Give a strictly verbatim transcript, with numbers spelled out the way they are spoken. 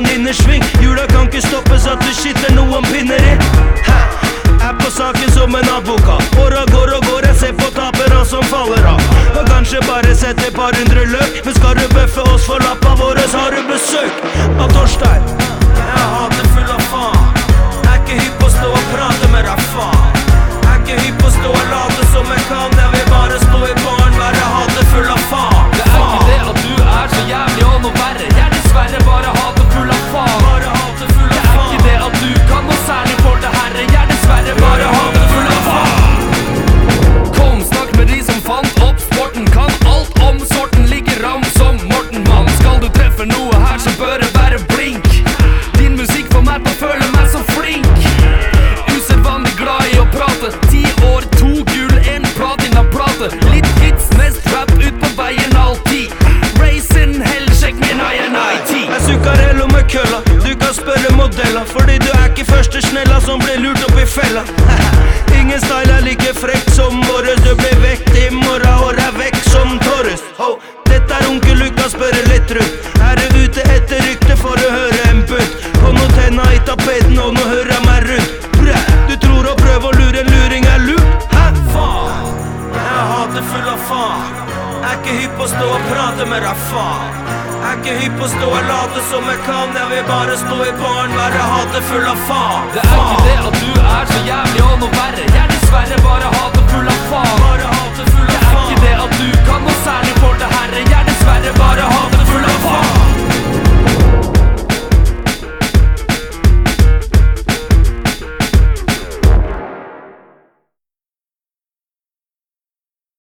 en innersving. Jula kan ikke stoppes at du skitter noen pinner i. Hæ? Er på saken som en advokat. Åra går og går, jeg ser på tapere som faller av. Og kanskje bare sette et par hundre løk. Men skal du bøffe oss for lappa våre, så har du besøk av Torstein. Jeg hater full av faen. Jeg er ikke hypp på å stå og prate med deg, faen. Jeg er ikke hypp på å stå og late som jeg kan. Jeg vil bare stå i baren, være hatefull av faen. Det er ikke det at du er så jævlig og noe verre. Jeg er dessverre bare hatefull av faen. Bare hatefull av Det er faen. ikke det at du kan noe særlig for det herre. Jeg er dessverre bare hatefull av faen. Kom, snakk med de som fant opp sporten. Kan alt om sorten, like ram som Morten. Mann, skal du treffe noe her, så bør det være blink. Din musikk får meg til å føle meg så flink. Usedvanlig glad i å prate. Ti år, to gull, en platinaplate. Litt hits, mest rap ut på veien alltid. Racing, hell, sjekk min I N I T. Jeg Zuccarello med kølla, du kan spørre modeller. Fordi du er ikke første snella som ble lurt opp i fella. Ingen style er like frekk som våres. Du blir vekt i morgen og er vekk som Torres. Ho, dette er onkel Lukas, spørre litt rundt. Er du ute etter rykte for å høre en butt? På noe tenna i tapeten og nå hører jeg meg rundt. Bræ, du tror å prøve å lure en luring er lurt? Hæ? Faen, jeg er hatefull av faen. Jeg er ikke hypp på å stå og prate med deg, faen. Jeg er ikke hypp på å stå og late som jeg kan. Jeg vil bare stå i baren, være hatefull av faen. Det er ikke det at du er så jævlig og noe verre. Jeg er dessverre bare hatefull av faen. Bare hatefull Det av er faen. ikke det at du kan noe